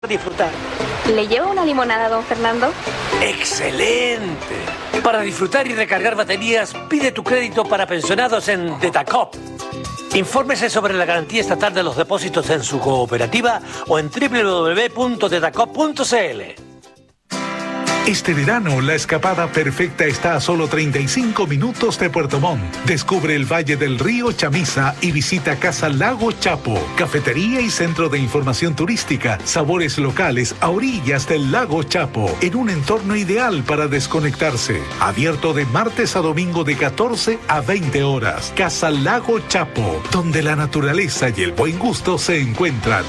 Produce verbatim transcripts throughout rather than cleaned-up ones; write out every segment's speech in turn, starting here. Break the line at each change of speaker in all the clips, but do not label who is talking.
disfrutar.
¿Le llevo una limonada, don Fernando?
¡Excelente! Para disfrutar y recargar baterías, pide tu crédito para pensionados en Detacop. Infórmese sobre la garantía estatal de los depósitos en su cooperativa o en doble u doble u doble u punto detacop punto c l.
Este verano, la escapada perfecta está a solo treinta y cinco minutos de Puerto Montt. Descubre el Valle del Río Chamisa y visita Casa Lago Chapo, cafetería y centro de información turística, sabores locales a orillas del Lago Chapo, en un entorno ideal para desconectarse. Abierto de martes a domingo de catorce a veinte horas. Casa Lago Chapo, donde la naturaleza y el buen gusto se encuentran.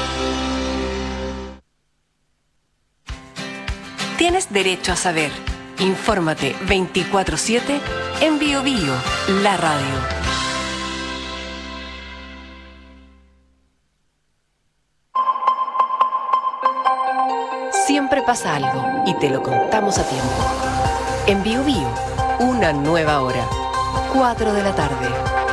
Tienes derecho a saber. Infórmate veinticuatro siete en Bio Bio, la radio. Siempre pasa algo y te lo contamos a tiempo. En Bio Bio, una nueva hora. cuatro de la tarde.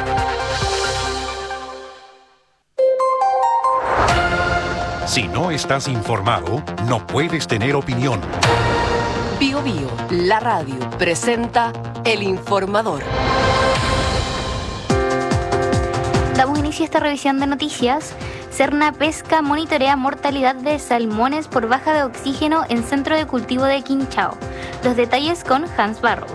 Si no estás informado, no puedes tener opinión.
Bio Bio, la radio, presenta El Informador.
Damos inicio a esta revisión de noticias. Sernapesca monitorea mortalidad de salmones por baja de oxígeno en centro de cultivo de Quinchao. Los detalles con Hans Barros.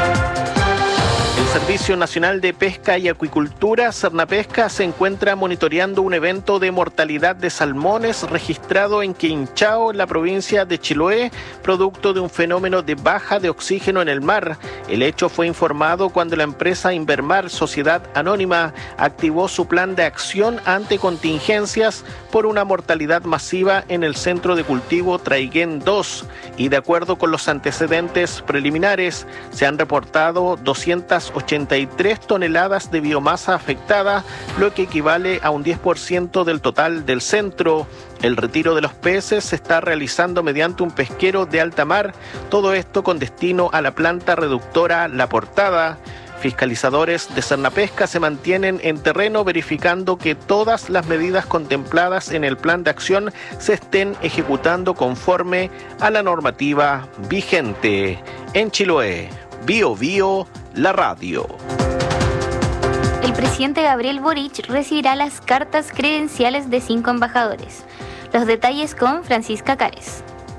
El Servicio Nacional de Pesca y Acuicultura, Sernapesca, se encuentra monitoreando un evento de mortalidad de salmones registrado en Quinchao, en la provincia de Chiloé, producto de un fenómeno de baja de oxígeno en el mar. El hecho fue informado cuando la empresa Invermar, Sociedad Anónima, activó su plan de acción ante contingencias por una mortalidad masiva en el centro de cultivo Traiguén dos. Y de acuerdo con los antecedentes preliminares, se han reportado doscientas ochenta y tres toneladas de biomasa afectada, lo que equivale a un diez por ciento del total del centro. El retiro de los peces se está realizando mediante un pesquero de alta mar, todo esto con destino a la planta reductora La Portada. Fiscalizadores de Sernapesca se mantienen en terreno verificando que todas las medidas contempladas en el plan de acción se estén ejecutando conforme a la normativa vigente. En Chiloé, Bio Bio, la radio.
El presidente Gabriel Boric recibirá las cartas credenciales de cinco embajadores. Los detalles con Francisca Cares.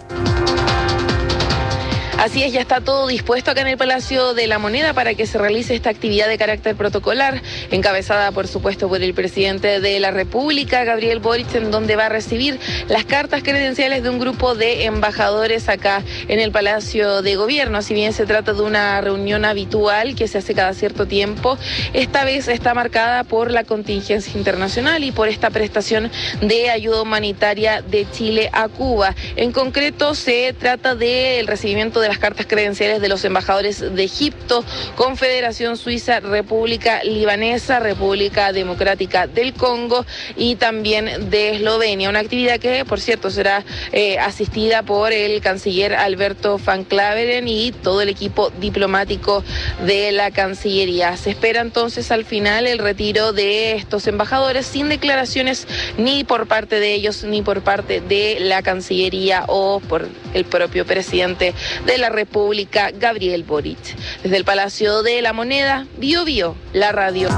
Así es, ya está todo dispuesto acá en el Palacio de la Moneda para que se realice esta actividad de carácter protocolar, encabezada por supuesto por el presidente de la República, Gabriel Boric, en donde va a recibir las cartas credenciales de un grupo de embajadores acá en el Palacio de Gobierno. Si bien se trata de una reunión habitual que se hace cada cierto tiempo, esta vez está marcada por la contingencia internacional y por esta prestación de ayuda humanitaria de Chile a Cuba. En concreto, se trata del recibimiento de las cartas credenciales de los embajadores de Egipto, Confederación Suiza, República Libanesa, República Democrática del Congo y también de Eslovenia. Una actividad que, por cierto, será eh, asistida por el canciller Alberto Van Claveren y todo el equipo diplomático de la Cancillería. Se espera entonces al final el retiro de estos embajadores sin declaraciones ni por parte de ellos ni por parte de la Cancillería o por el propio presidente de la República, Gabriel Boric. Desde el Palacio de la Moneda, Bio Bio, la radio.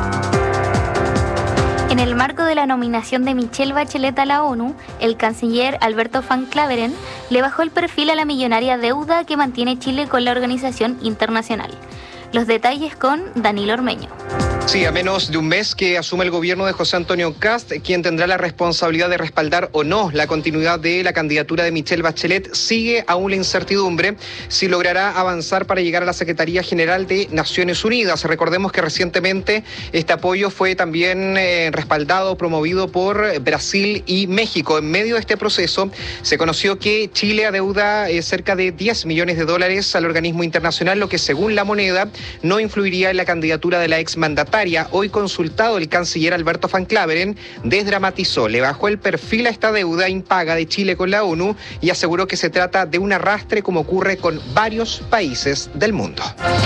En el marco de la nominación de Michelle Bachelet a la ONU, el canciller Alberto Van Claveren le bajó el perfil a la millonaria deuda que mantiene Chile con la organización internacional. Los detalles con Danilo Ormeño.
Sí, a menos de un mes que asume el gobierno de José Antonio Kast, quien tendrá la responsabilidad de respaldar o no la continuidad de la candidatura de Michelle Bachelet, sigue aún la incertidumbre si logrará avanzar para llegar a la Secretaría General de Naciones Unidas. Recordemos que recientemente este apoyo fue también eh, respaldado, promovido por Brasil y México. En medio de este proceso se conoció que Chile adeuda eh, cerca de diez millones de dólares al organismo internacional, lo que según La Moneda no influiría en la candidatura de la exmandataria. Hoy consultado, el canciller Alberto Van Claveren desdramatizó, le bajó el perfil a esta deuda impaga de Chile con la ONU y aseguró que se trata de un arrastre como ocurre con varios países del mundo.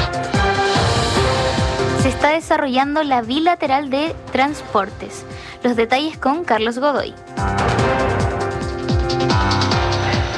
Se está desarrollando la bilateral de transportes. Los detalles con Carlos Godoy.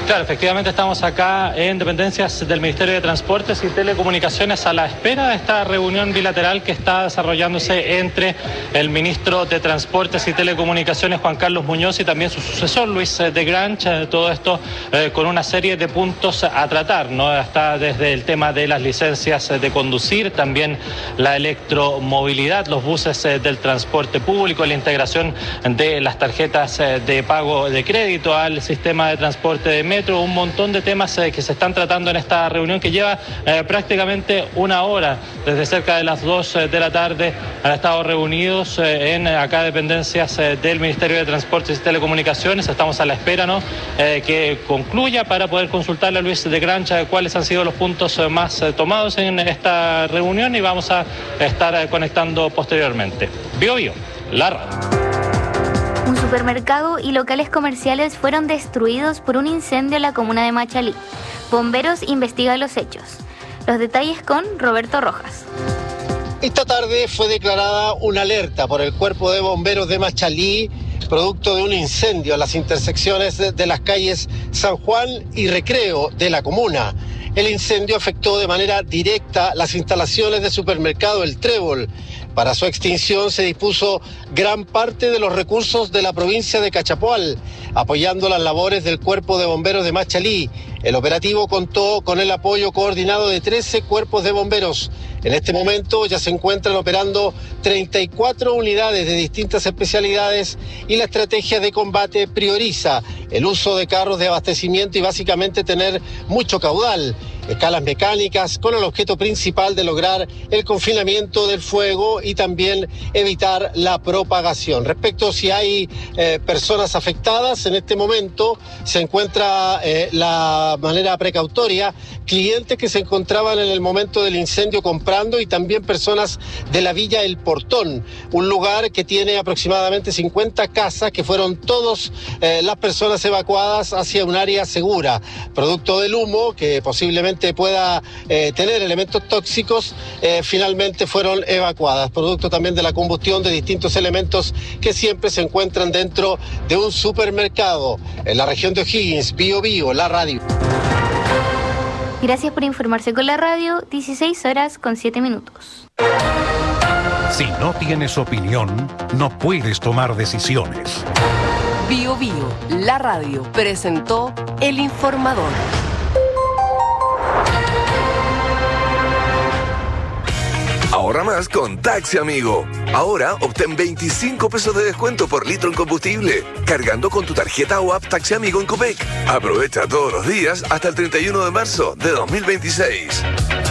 Claro, efectivamente estamos acá en dependencias del Ministerio de Transportes y Telecomunicaciones a la espera de esta reunión bilateral que está desarrollándose entre el ministro de Transportes y Telecomunicaciones, Juan Carlos Muñoz, y también su sucesor, Luis de Grange. Todo esto eh, con una serie de puntos a tratar, ¿no? Está desde el tema de las licencias de conducir, también la electromovilidad, los buses eh, del transporte público, la integración de las tarjetas eh, de pago de crédito al sistema de transporte de metro, un montón de temas eh, que se están tratando en esta reunión que lleva eh, prácticamente una hora, desde cerca de las dos eh, de la tarde han estado reunidos eh, en acá dependencias eh, del Ministerio de Transportes y Telecomunicaciones. Estamos a la espera, ¿no? eh, que concluya para poder consultarle a Luis de Grange cuáles han sido los puntos eh, más eh, tomados en esta reunión, y vamos a estar eh, conectando posteriormente. Bio Bio, la radio.
Un supermercado y locales comerciales fueron destruidos por un incendio en la comuna de Machalí. Bomberos investigan los hechos. Los detalles con Roberto Rojas.
Esta tarde fue declarada una alerta por el Cuerpo de Bomberos de Machalí, producto de un incendio en las intersecciones de las calles San Juan y Recreo de la comuna. El incendio afectó de manera directa las instalaciones de supermercado El Trébol. Para su extinción se dispuso gran parte de los recursos de la provincia de Cachapoal, apoyando las labores del Cuerpo de Bomberos de Machalí. El operativo contó con el apoyo coordinado de trece cuerpos de bomberos. En este momento ya se encuentran operando treinta y cuatro unidades de distintas especialidades y la estrategia de combate prioriza el uso de carros de abastecimiento y básicamente tener mucho caudal. Escalas mecánicas con el objeto principal de lograr el confinamiento del fuego y también evitar la propagación. Respecto a si hay eh, personas afectadas, en este momento se encuentra eh, la manera precautoria, clientes que se encontraban en el momento del incendio comprando y también personas de la Villa El Portón, un lugar que tiene aproximadamente cincuenta casas que fueron todas eh, las personas evacuadas hacia un área segura, producto del humo que posiblemente pueda eh, tener elementos tóxicos, eh, finalmente fueron evacuadas, producto también de la combustión de distintos elementos que siempre se encuentran dentro de un supermercado. En la región de O'Higgins, Bio Bio, la radio.
Gracias por informarse con la radio, dieciséis horas con siete minutos.
Si no tienes opinión, no puedes tomar decisiones.
Bio Bio, la radio, presentó El Informador.
Ahorra más con Taxi Amigo. Ahora obtén veinticinco pesos de descuento por litro en combustible, cargando con tu tarjeta o app Taxi Amigo en Copec. Aprovecha todos los días hasta el treinta y uno de marzo de dos mil veintiséis.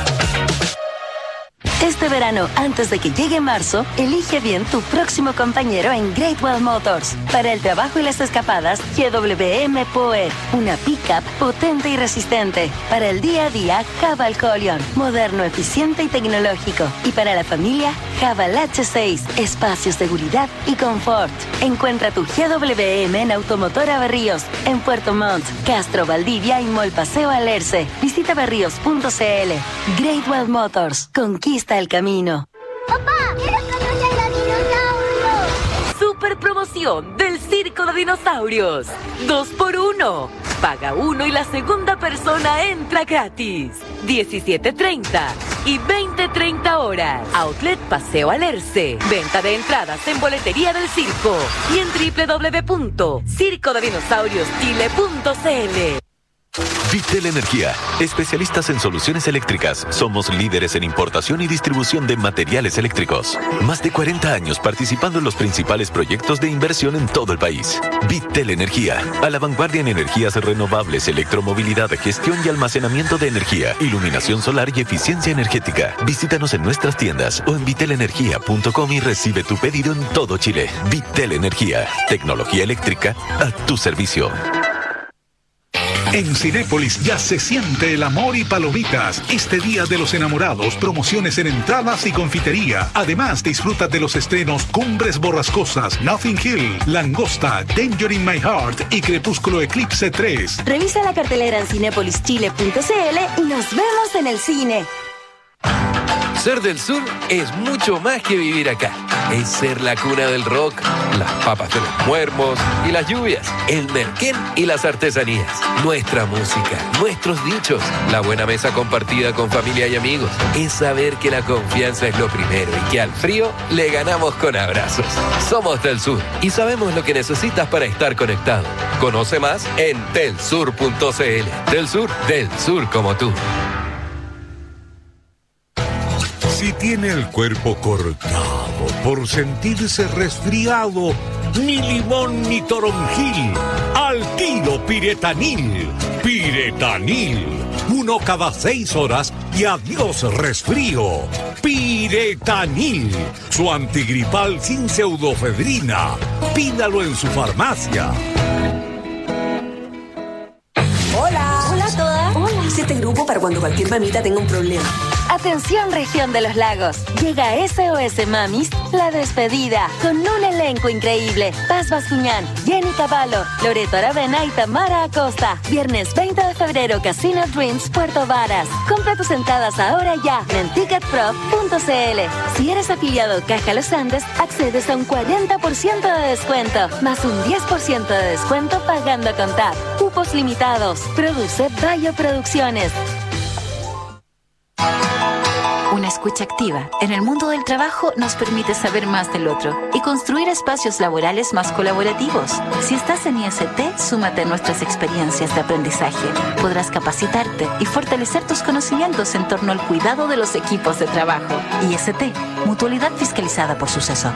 Este verano, antes de que llegue marzo, elige bien tu próximo compañero en Great Wall Motors. Para el trabajo y las escapadas, G W M Power, una pick-up potente y resistente. Para el día a día, Haval Colion, moderno, eficiente y tecnológico. Y para la familia, Haval H seis, espacio, seguridad y confort. Encuentra tu G W M en Automotora Berríos, en Puerto Montt, Castro, Valdivia y Mall Paseo Alerce. Visita berríos punto c l. Great Wall Motors, conquista el camino.
¡Papá! ¡Quiero conocer a los dinosaurios!
Super promoción del Circo de Dinosaurios. Dos por uno. Paga uno y la segunda persona entra gratis. diecisiete treinta y veinte treinta horas. Outlet Paseo Alerce. Venta de entradas en boletería del circo y en doble u doble u doble u punto circo de dinosaurios chile punto c l.
Vitel Energía, especialistas en soluciones eléctricas. Somos líderes en importación y distribución de materiales eléctricos. Más de cuarenta años participando en los principales proyectos de inversión en todo el país. Vitel Energía, a la vanguardia en energías renovables, electromovilidad, gestión y almacenamiento de energía, iluminación solar y eficiencia energética. Visítanos en nuestras tiendas o en vitel energía punto com y recibe tu pedido en todo Chile. Vitel Energía, tecnología eléctrica a tu servicio.
En Cinépolis ya se siente el amor y palomitas. Este Día de los Enamorados, promociones en entradas y confitería. Además, disfruta de los estrenos Cumbres Borrascosas, Nothing Hill, Langosta, Danger in My Heart y Crepúsculo Eclipse tres.
Revisa la cartelera en cinépolis chile punto c l y nos vemos en el cine.
Ser del Sur es mucho más que vivir acá. es ser la cuna del rock, las papas de los muermos y las lluvias, el merquén y las artesanías, nuestra música, nuestros dichos, la buena mesa compartida con familia y amigos. Es saber que la confianza es lo primero y que al frío le ganamos con abrazos. Somos del Sur y sabemos lo que necesitas para estar conectado. Conoce más en telsur punto c l. Del Sur, del Sur como tú.
Si tiene el cuerpo cortado por sentirse resfriado, ni limón ni toronjil, al tiro Piretanil. Piretanil, uno cada seis horas y adiós resfrío. Piretanil, su antigripal sin pseudofedrina. Pídalo en su farmacia.
Hola. Hola a todas. Hola. Hice este grupo para cuando cualquier mamita tenga un problema.
Atención región de los lagos, llega S O S Mamis, la despedida, con un elenco increíble. Paz Bascuñán, Jenny Cavallo, Loreto Aravena y Tamara Acosta. Viernes veinte de febrero, Casino Dreams, Puerto Varas. Compra tus entradas ahora ya en ticketpro punto c l. Si eres afiliado Caja Los Andes, accedes a un cuarenta por ciento de descuento, más un diez por ciento de descuento pagando con T A P. Cupos limitados. Produce Bayo Producciones.
Una escucha activa en el mundo del trabajo nos permite saber más del otro y construir espacios laborales más colaborativos. Si estás en I S T, súmate a nuestras experiencias de aprendizaje. Podrás capacitarte y fortalecer tus conocimientos en torno al cuidado de los equipos de trabajo. I S T, mutualidad fiscalizada por Suceso.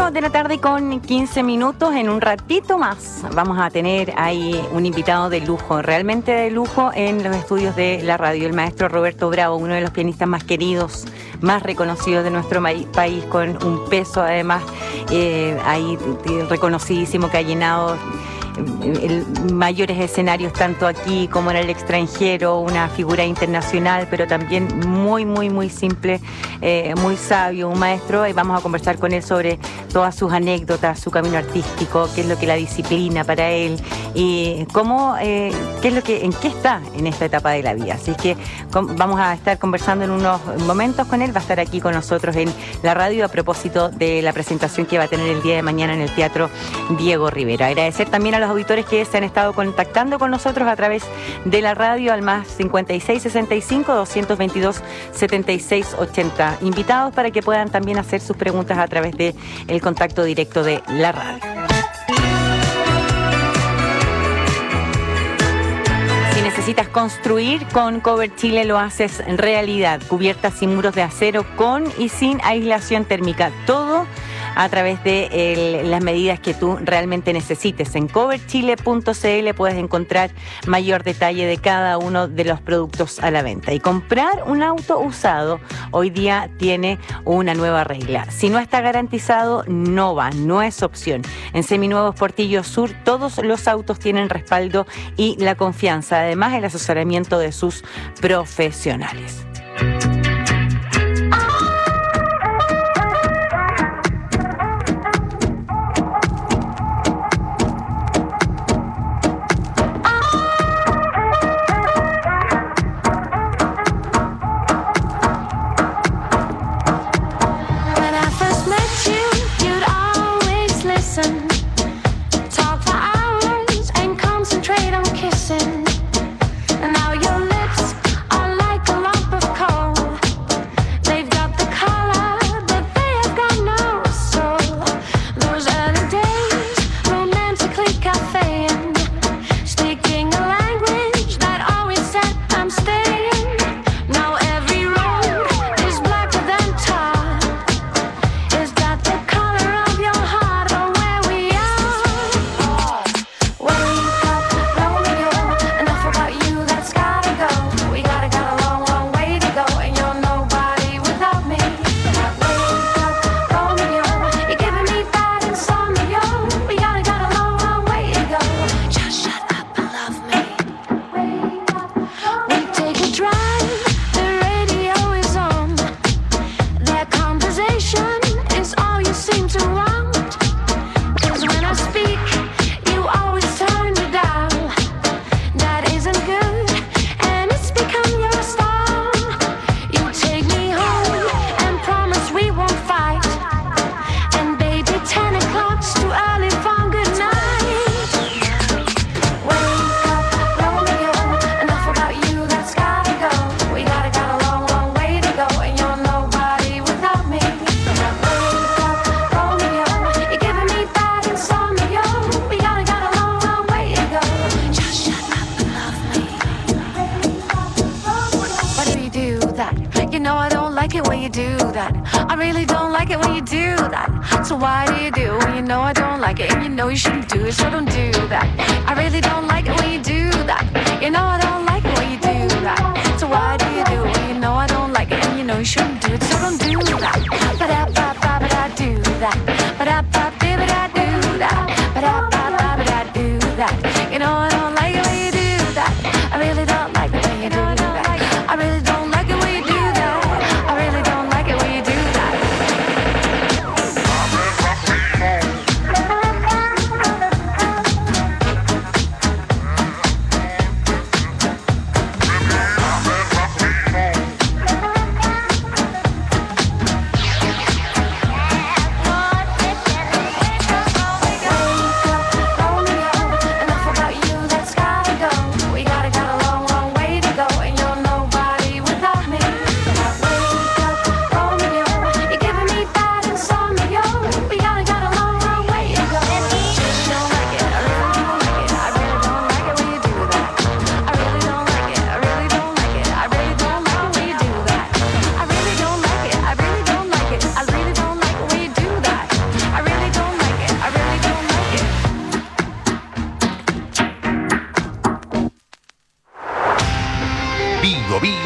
dos de la tarde con quince minutos. En un ratito más vamos a tener ahí un invitado de lujo, realmente de lujo en los estudios de la radio, el maestro Roberto Bravo, uno de los pianistas más queridos, más reconocidos de nuestro país, con un peso además eh, ahí reconocidísimo, que ha llenado el, mayores escenarios tanto aquí como en el extranjero, una figura internacional, pero también muy, muy, muy simple, eh, muy sabio, un maestro, y vamos a conversar con él sobre todas sus anécdotas, su camino artístico, qué es lo que la disciplina para él y cómo, eh, qué es lo que, en qué está en esta etapa de la vida. Así que com, vamos a estar conversando en unos momentos con él, va a estar aquí con nosotros en la radio a propósito de la presentación que va a tener el día de mañana en el Teatro Diego Rivera. Agradecer también a los auditores que se han estado contactando con nosotros a través de la radio al más cincuenta y seis sesenta y cinco, doscientos veintidós, setenta y seis ochenta. Invitados para que puedan también hacer sus preguntas a través de el contacto directo de la radio. Si necesitas construir, con Cover Chile lo haces en realidad. Cubiertas y muros de acero con y sin aislación térmica. Todo a través de el, las medidas que tú realmente necesites. En cover chile punto c l puedes encontrar mayor detalle de cada uno de los productos a la venta. Y comprar un auto usado hoy día tiene una nueva regla. Si no está garantizado, no va, no es opción. En Seminuevos Portillo Sur, todos los autos tienen respaldo y la confianza. Además, el asesoramiento de sus profesionales.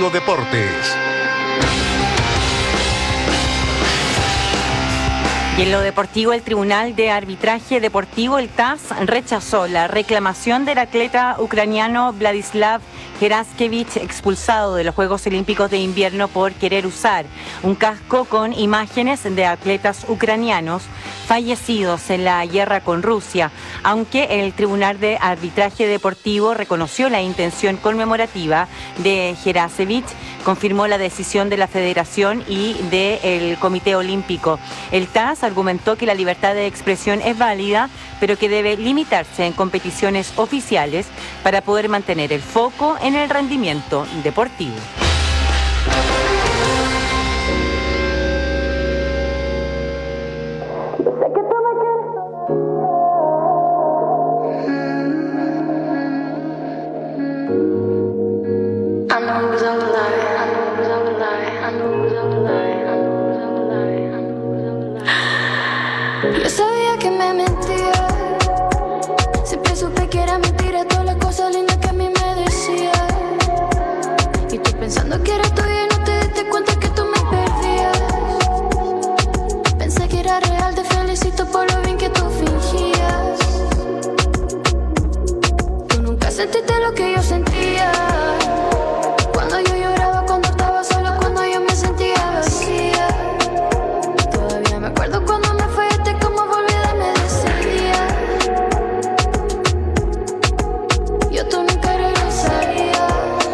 Radio Deportes.
Y en lo deportivo, el Tribunal de Arbitraje Deportivo, el T A S, rechazó la reclamación del atleta ucraniano Vladislav Geraskevich, expulsado de los Juegos Olímpicos de Invierno por querer usar un casco con imágenes de atletas ucranianos fallecidos en la guerra con Rusia, aunque el Tribunal de Arbitraje Deportivo reconoció la intención conmemorativa de Geraskevich, confirmó la decisión de la Federación y del Comité Olímpico. El T A S argumentó que la libertad de expresión es válida, pero que debe limitarse en competiciones oficiales para poder mantener el foco en el rendimiento deportivo.
Yo sabía que me mentía, siempre supe que era mentira todas las cosas lindas que a mí me decía. Y tú pensando que era tuya y no te diste cuenta que tú me perdías. Pensé que era real, te felicito por lo bien que tú fingías. Tú nunca sentiste lo que yo sentía, cuando yo lloraba, cuando estaba sola, cuando yo me sentía vacía. Todavía me acuerdo cuando me fuiste, cómo volví a darme de ese día. Yo tú nunca regresaría.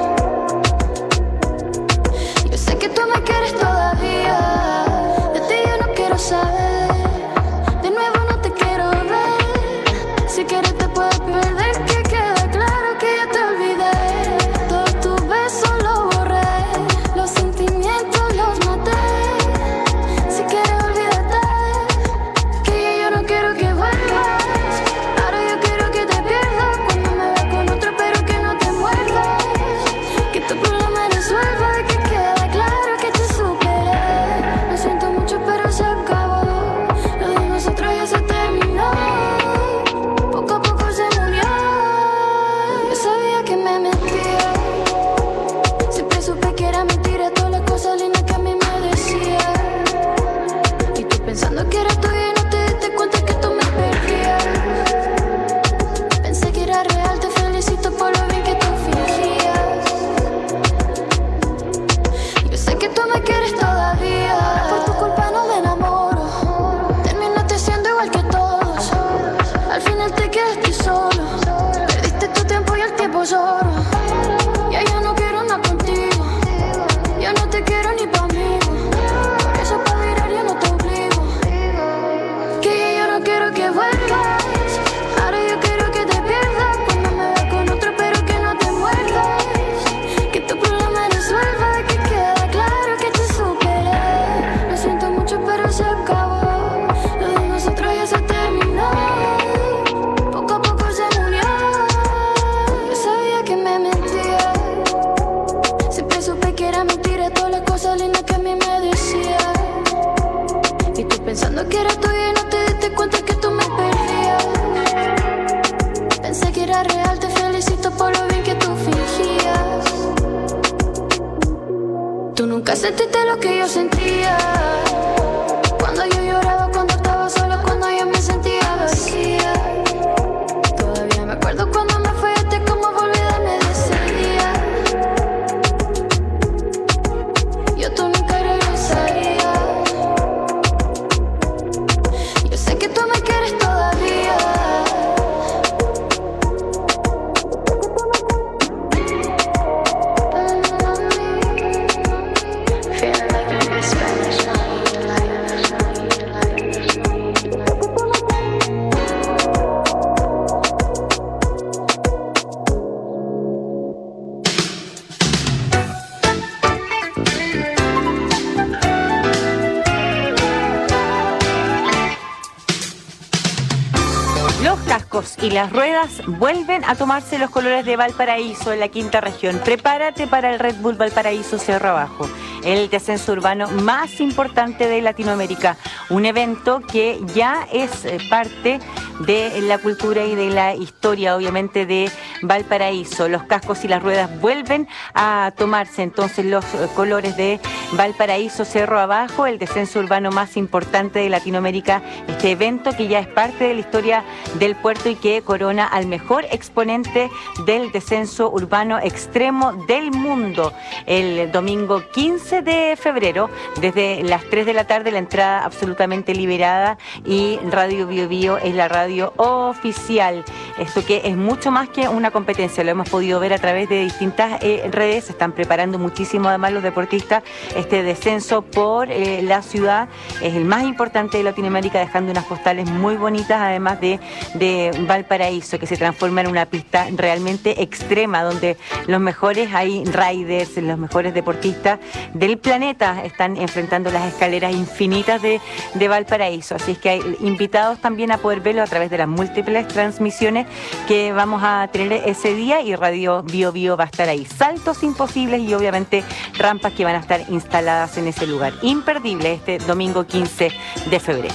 Yo sé que tú me quieres todavía, de ti yo no quiero saber, de nuevo no te quiero ver. Si quieres te puedes perder, que quede claro que ya te olvidé. Todos tus besos los borré, los sentimientos los maté. Si quieres olvídate, que ya yo no quiero que vuelvas. Ahora yo quiero que te pierdas, cuando me veas con otro pero que no te muerdas. Que tu problema resuelva, que quede claro que te superé. Lo siento mucho pero se acabó, lo de nosotros ya se terminó. Poco a poco se murió. Yo sabía que me mentía, siempre supe que era mentira todas las cosas lindas que a mí me decía. Y tú pensando que era tuya y no te diste cuenta que tú me perdías. Pensé que era real, te felicito por lo bien que tú fingías. Yo sé que tú me quieres todavía, por tu culpa no me enamoro. Terminaste siendo igual que todos, al final te quedaste solo. Perdiste tu tiempo y el tiempo lloro. Ya yo no quiero nada contigo, ya no te quiero ni pa' mí. Por eso pa' mirar yo no te obligo, que ya yo no quiero que vuelvas. Ahora yo quiero que te pierdas, cuando me veas con otro pero que no te muerdas. Que tu problema resuelva, que quede claro que te superé. Lo siento mucho pero se acabó, lo de nosotros ya se terminó. Poco a poco se murió. Yo sabía que me mentía, siempre supe que era mentira todas las cosas lindas que a mí me decía. Y tú pensando que era tuya y no te diste cuenta que tú me perdías. Pensé que era real, te felicito por lo bien que tú fingías. Tú nunca sentiste lo que yo sentía, cuando yo lloraba, cuando estaba sola, cuando yo me sentía vacía. Todavía me acuerdo cuando me fuiste, cómo volví a darme de ese día. Yo tú nunca regresaría. Yo sé que tú me quieres todavía. Feeling like I'm in Spanish.
Los cascos y las ruedas vuelven a tomarse los colores de Valparaíso en la quinta región. Prepárate para el Red Bull Valparaíso Cerro Abajo, el descenso urbano más importante de Latinoamérica. Un evento que ya es parte de la cultura y de la historia, obviamente, de Valparaíso. Los cascos y las ruedas vuelven a tomarse entonces los colores de Valparaíso, Cerro Abajo, el descenso urbano más importante de Latinoamérica. Este evento que ya es parte de la historia del puerto y que corona al mejor exponente del descenso urbano extremo del mundo. El domingo quince de febrero, desde las tres de la tarde, la entrada absolutamente liberada, y Radio Bio Bio es la radio oficial. Esto que es mucho más que una competencia, lo hemos podido ver a través de distintas eh, redes. Se están preparando muchísimo además los deportistas. Este descenso por eh, la ciudad es el más importante de Latinoamérica, dejando unas postales muy bonitas, además de, de Valparaíso, que se transforma en una pista realmente extrema, donde los mejores hay riders, los mejores deportistas del planeta están enfrentando las escaleras infinitas de, de Valparaíso. Así es que hay invitados también a poder verlo a través de las múltiples transmisiones que vamos a tener ese día, y Radio Bio Bio va a estar ahí. Saltos imposibles y obviamente rampas que van a estar instaladas en ese lugar. Imperdible este domingo quince de febrero.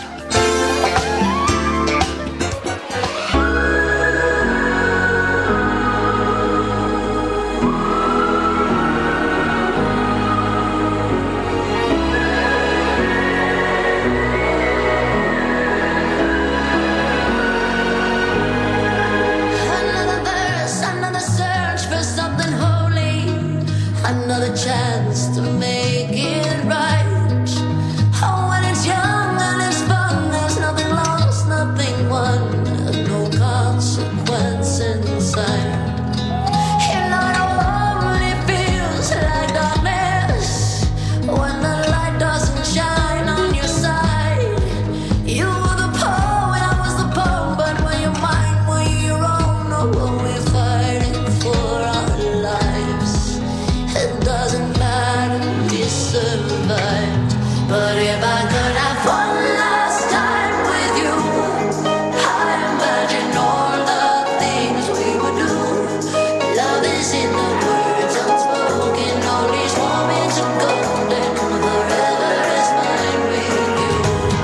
Another chance to make it right. Oh, when it's young and it's fun, there's nothing lost, nothing won, and no consequence inside. And not only feels like darkness when the light doesn't shine on your side. You were the poet, I was the poem, but when your mind were your own, oh, were we fighting for our lives? It doesn't matter, we survived. But if I could have one last time with you, I imagine all the things we would do. Love is in the words unspoken, all these moments of golden. Forever is mine with you.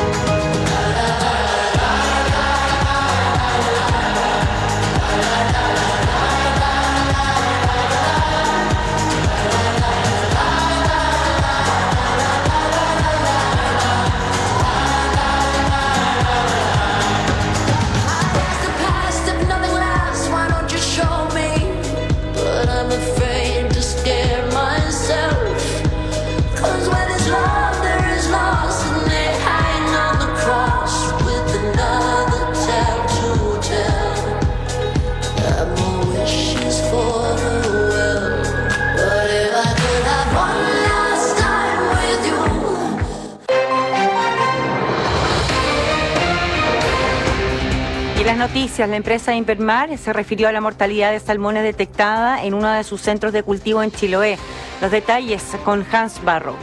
Y las noticias, la empresa Invermar se refirió a la mortalidad de salmones detectada en uno de sus centros de cultivo en Chiloé. Los detalles con Hans Barros.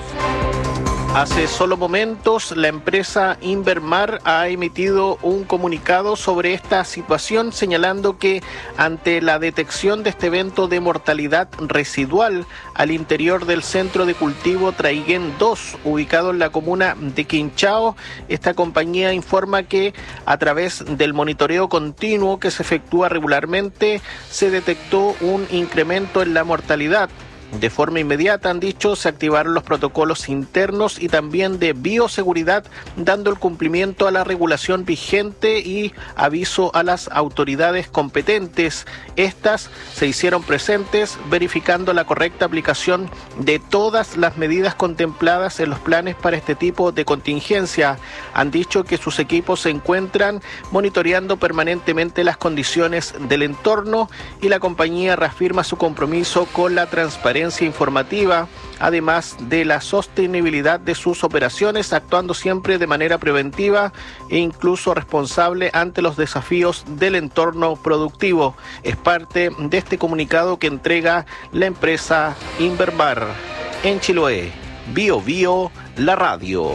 Hace solo momentos, la empresa Invermar ha emitido un comunicado sobre esta situación, señalando que ante la detección de este evento de mortalidad residual al interior del centro de cultivo Traiguén dos, ubicado en la comuna de Quinchao, esta compañía informa que a través del monitoreo continuo que se efectúa regularmente, se detectó un incremento en la mortalidad. De forma inmediata, han dicho, se activaron los protocolos internos y también de bioseguridad, dando el cumplimiento a la regulación vigente y aviso a las autoridades competentes. Estas se hicieron presentes verificando la correcta aplicación de todas las medidas contempladas en los planes para este tipo de contingencia. Han dicho que sus equipos se encuentran monitoreando permanentemente las condiciones del entorno, y la compañía reafirma su compromiso con la transparencia informativa, además de la sostenibilidad de sus operaciones, actuando siempre de manera preventiva e incluso responsable ante los desafíos del entorno productivo. Es parte de este comunicado que entrega la empresa Invermar. En Chiloé, Bio Bio, la radio.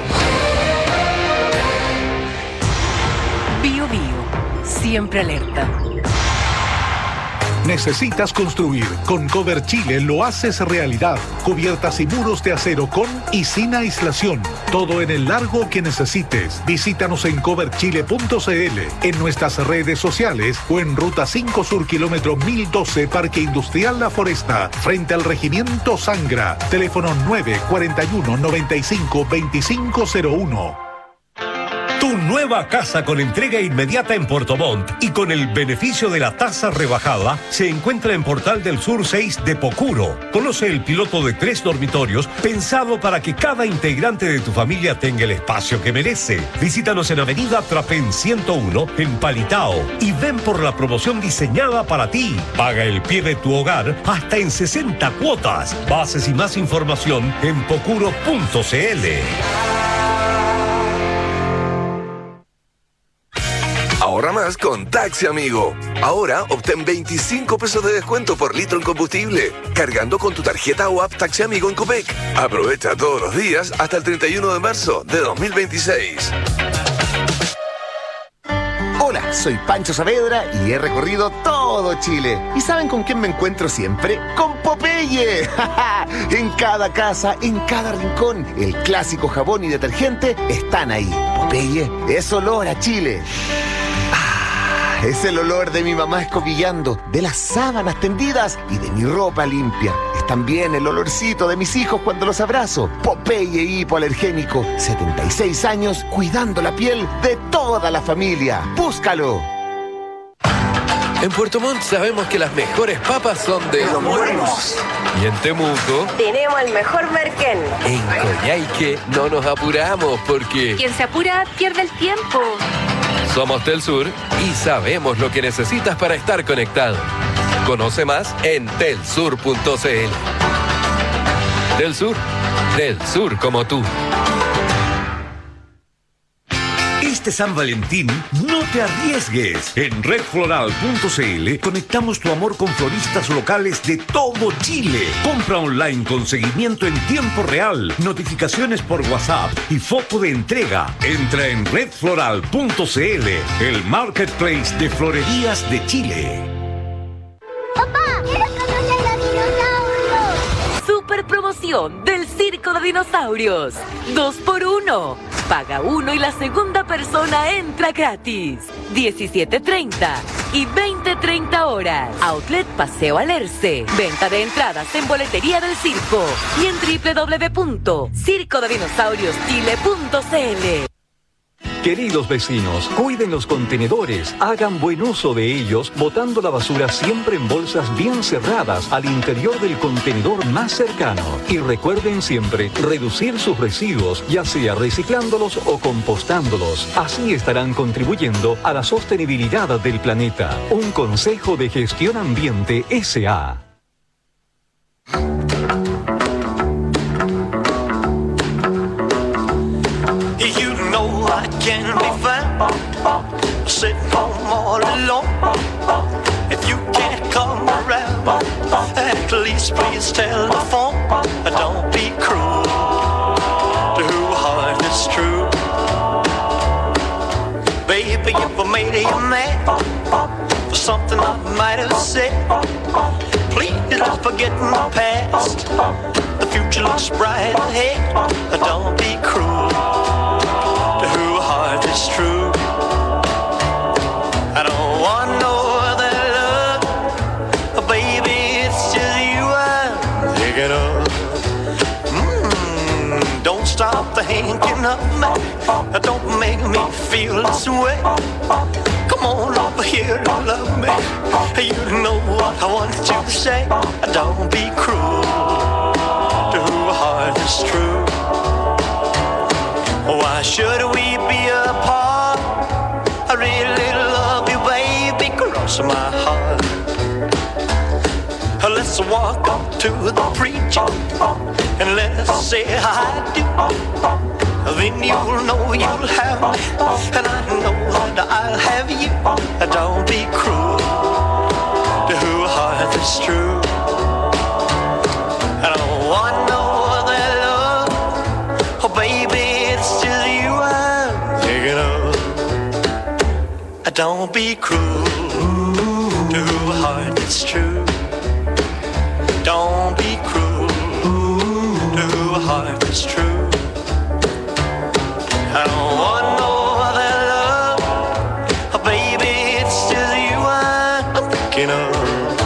Bio Bio, siempre alerta.
¿Necesitas construir? Con Cover Chile lo haces realidad. Cubiertas y muros de acero con y sin aislación. Todo en el largo que necesites. Visítanos en cover chile punto c l, en nuestras redes sociales o en Ruta cinco Sur, kilómetro mil doce, Parque Industrial La Foresta, frente al Regimiento Sangra. Teléfono nueve cuatro uno, noventa y cinco, veinticinco cero uno.
Tu nueva casa con entrega inmediata en Puerto Montt y con el beneficio de la tasa rebajada se encuentra en Portal del Sur seis de Pocuro. Conoce el piloto de tres dormitorios pensado para que cada integrante de tu familia tenga el espacio que merece. Visítanos en Avenida Trapén ciento uno en Palitao y ven por la promoción diseñada para ti. Paga el pie de tu hogar hasta en sesenta cuotas. Bases y más información en pocuro punto c l.
Ahorra más con Taxi Amigo. Ahora obtén veinticinco pesos de descuento por litro en combustible, cargando con tu tarjeta o app Taxi Amigo en Copec. Aprovecha todos los días hasta el treinta y uno de marzo de dos mil veintiséis.
Hola, soy Pancho Saavedra y he recorrido todo Chile. ¿Y saben con quién me encuentro siempre? ¡Con Popeye! En cada casa, en cada rincón, el clásico jabón y detergente están ahí. Popeye es olor a Chile. Es el olor de mi mamá escobillando, de las sábanas tendidas y de mi ropa limpia. Es también el olorcito de mis hijos cuando los abrazo. Popeye hipoalergénico, setenta y seis años cuidando la piel de toda la familia. ¡Búscalo!
En Puerto Montt sabemos que las mejores papas son de
Los Buenos.
Y en Temuco
tenemos el mejor merquén.
En Coyhaique no nos apuramos porque
Quien se apura pierde el tiempo.
somos Telsur y sabemos lo que necesitas para estar conectado. Conoce más en telsur punto c l. Telsur, del sur como tú.
Este San Valentín, no te arriesgues. En red floral punto c l conectamos tu amor con floristas locales de todo Chile. Compra online con seguimiento en tiempo real, notificaciones por WhatsApp y foto de entrega. Entra en red floral punto c l, el marketplace de florerías de Chile.
¡Papá! ¡Quiero conocer a los dinosaurios!
Super promoción del Circo de Dinosaurios. Dos por uno. Paga uno y la segunda persona entra gratis. diecisiete treinta y veinte treinta horas. Outlet Paseo Alerce. Venta de entradas en boletería del circo y en doble u doble u doble u punto circo de dinosaurios chile punto c l.
Queridos vecinos, cuiden los contenedores, hagan buen uso de ellos, botando la basura siempre en bolsas bien cerradas al interior del contenedor más cercano. Y recuerden siempre reducir sus residuos, ya sea reciclándolos o compostándolos. Así estarán contribuyendo a la sostenibilidad del planeta. Un consejo de Gestión Ambiente S A
I can be found sitting home all alone. If you can't come around, at least please tell the phone. Don't be cruel to who heart is true. Baby, if I made you mad for something I might have said, please don't forget my past. The future looks bright ahead. Don't be cruel to who heart is true. I don't want no other love, baby, it's just you I'm thinking of. Mm, don't stop thinking of me, don't make me feel this way. Come on over here and love me, you know what I want you to say. Don't be cruel to who heart is true. Why should we be apart? I really love you, baby, cross my heart. Let's walk up to the preacher and let's say I do. Then you'll know you'll have me, and I know that I'll have you. Don't be cruel to who heart is true. I don't want no other love, oh baby, it's just you I'm thinking of. Don't be cruel to a heart that's true. Don't be cruel to a heart that's true. I don't want no other love, oh, baby, it's just you I'm thinking of.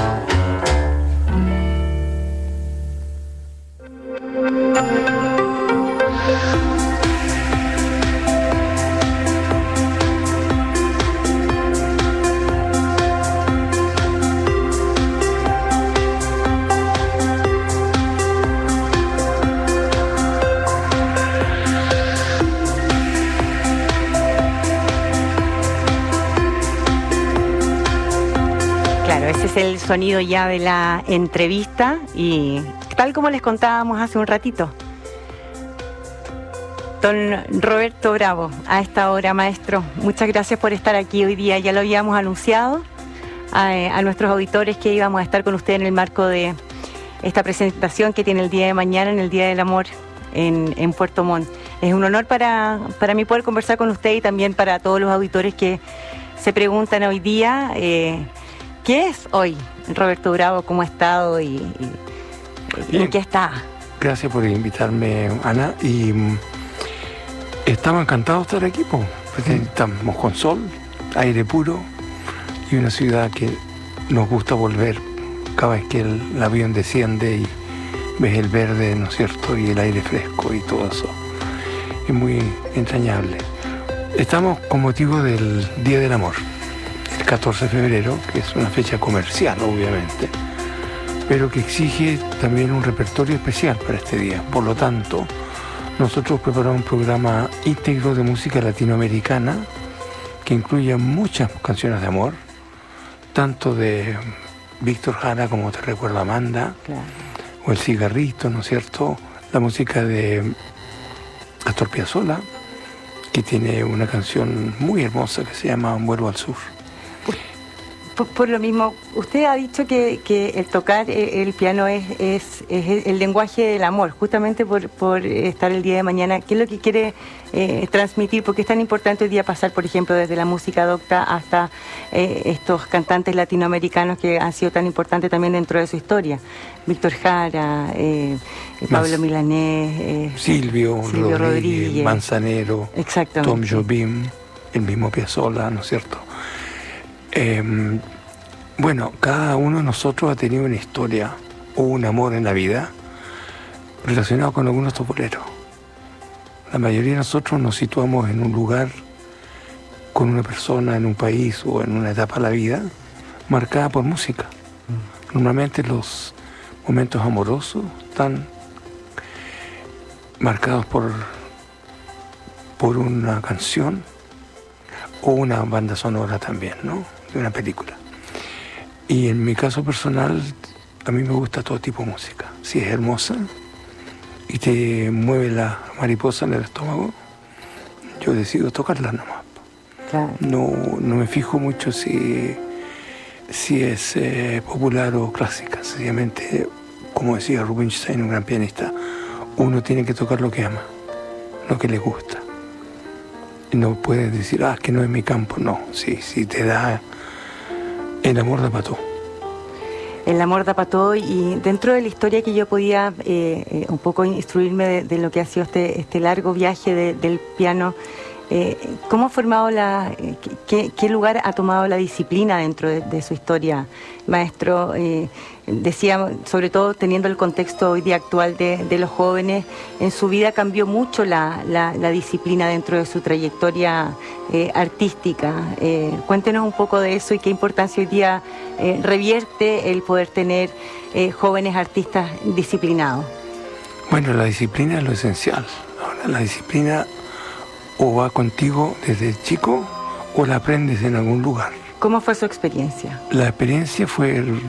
Ese es el sonido ya de la entrevista y tal como les contábamos hace un ratito, don Roberto Bravo, a esta hora, maestro, muchas gracias por estar aquí hoy día. Ya lo habíamos anunciado a, a nuestros auditores que íbamos a estar con usted en el marco de esta presentación que tiene el día de mañana, en el Día del Amor en, en Puerto Montt. Es un honor para, para mí poder conversar con usted y también para todos los auditores que se preguntan hoy día eh, ¿qué es hoy Roberto Bravo? ¿Cómo ha estado y, y, y en qué está?
Gracias por invitarme, Ana. Y mm, estamos encantados de estar aquí, pues, porque estamos con sol, aire puro y una ciudad que nos gusta volver cada vez que el, el avión desciende y ves el verde, ¿no es cierto? Y el aire fresco y todo eso. Es muy entrañable. Estamos con motivo del Día del Amor. catorce de febrero, que es una fecha comercial, obviamente, pero que exige también un repertorio especial para este día. Por lo tanto, nosotros preparamos un programa íntegro de música latinoamericana que incluye muchas canciones de amor, tanto de Víctor Jara como Te Recuerdo Amanda, claro, o El Cigarrito, ¿no es cierto? La música de Astor Piazzolla, que tiene una canción muy hermosa que se llama Vuelvo al Sur.
Por, por lo mismo, usted ha dicho que, que el tocar el piano es, es, es el lenguaje del amor, justamente por, por estar el día de mañana. ¿Qué es lo que quiere eh, transmitir? Porque es tan importante hoy día pasar, por ejemplo, desde la música docta hasta eh, estos cantantes latinoamericanos que han sido tan importantes también dentro de su historia. Víctor Jara, eh, Pablo Más, Milanés, eh,
Silvio,
Silvio Rodríguez, Rodríguez,
Manzanero, Tom Jobim, el mismo Piazzolla, ¿no es cierto? Eh, bueno, cada uno de nosotros ha tenido una historia o un amor en la vida relacionado con algunos topoleros. La mayoría de nosotros nos situamos en un lugar con una persona, en un país o en una etapa de la vida marcada por música. Normalmente los momentos amorosos están marcados por, por una canción o una banda sonora también, ¿no? De una película. Y en mi caso personal, a mí me gusta todo tipo de música. Si es hermosa y te mueve la mariposa en el estómago, yo decido tocarla nomás. Claro. No, no me fijo mucho si, si es eh, popular o clásica. Sencillamente, como decía Rubinstein, un gran pianista, uno tiene que tocar lo que ama, lo que le gusta. Y no puedes decir, ah, que no es mi campo. No, si, si te da el amor da pató.
El amor da pató, y dentro de la historia que yo podía eh, eh, un poco instruirme de, de lo que ha sido este, este largo viaje de, del piano, eh, ¿cómo ha formado la, eh, qué, qué lugar ha tomado la disciplina dentro de, de su historia, maestro? Eh, decía, sobre todo teniendo el contexto hoy día actual de, de los jóvenes, en su vida cambió mucho la, la, la disciplina dentro de su trayectoria eh, artística. Eh, cuéntenos un poco de eso y qué importancia hoy día eh, revierte el poder tener eh, jóvenes artistas disciplinados.
Bueno, la disciplina es lo esencial. Ahora, la disciplina o va contigo desde chico o la aprendes en algún lugar.
¿Cómo fue su experiencia?
La experiencia fue, el,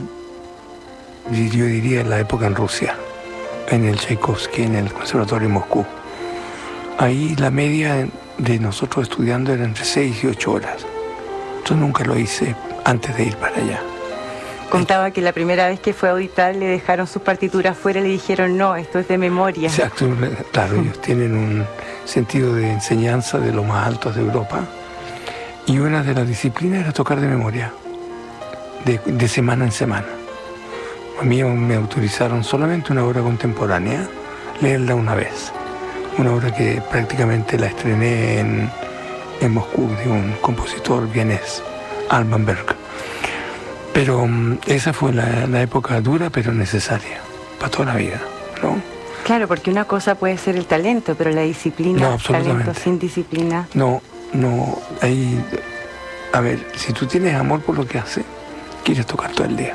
yo diría, en la época en Rusia, en el Tchaikovsky, en el Conservatorio de Moscú. Ahí la media de nosotros estudiando era entre seis y ocho horas. Yo nunca lo hice antes de ir para allá.
Contaba que la primera vez que fue a auditar le dejaron sus partituras fuera y le dijeron, no, esto es de memoria.
Exacto, claro, ellos tienen un sentido de enseñanza de los más altos de Europa. Y una de las disciplinas era tocar de memoria. de, de semana en semana. A mí me autorizaron solamente una obra contemporánea, leerla una vez. Una obra que prácticamente la estrené en, en Moscú, de un compositor vienés, Alban Berg. Pero um, esa fue la, la época dura, pero necesaria, para toda la vida, ¿no?
Claro, porque una cosa puede ser el talento, pero la disciplina,
No,
talento sin disciplina.
No, no, hay... A ver, si tú tienes amor por lo que haces, quieres tocar todo el día.